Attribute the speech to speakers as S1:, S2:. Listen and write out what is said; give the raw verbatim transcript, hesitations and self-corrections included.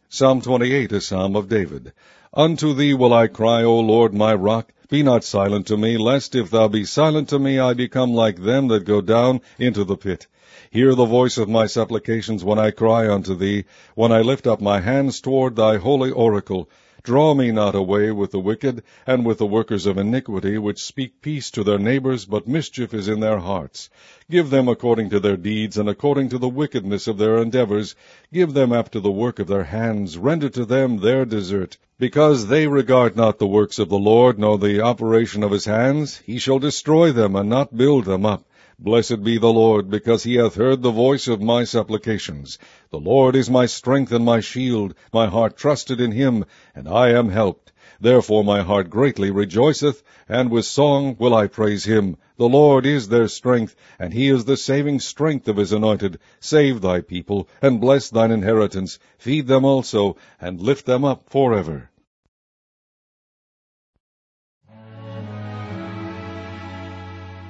S1: Psalm twenty-eight, a psalm of David. Unto thee will I cry, O Lord, my rock. Be not silent to me, lest if thou be silent to me, I become like them that go down into the pit. Hear the voice of my supplications when I cry unto thee, when I lift up my hands toward thy holy oracle. Draw me not away with the wicked, and with the workers of iniquity, which speak peace to their neighbors, but mischief is in their hearts. Give them according to their deeds, and according to the wickedness of their endeavors. Give them after the work of their hands. Render to them their desert. Because they regard not the works of the Lord, nor the operation of his hands, he shall destroy them, and not build them up. Blessed be the Lord, because he hath heard the voice of my supplications. The Lord is my strength and my shield. My heart trusted in him, and I am helped. Therefore my heart greatly rejoiceth, and with song will I praise him. The Lord is their strength, and he is the saving strength of his anointed. Save thy people, and bless thine inheritance. Feed them also, and lift them up forever.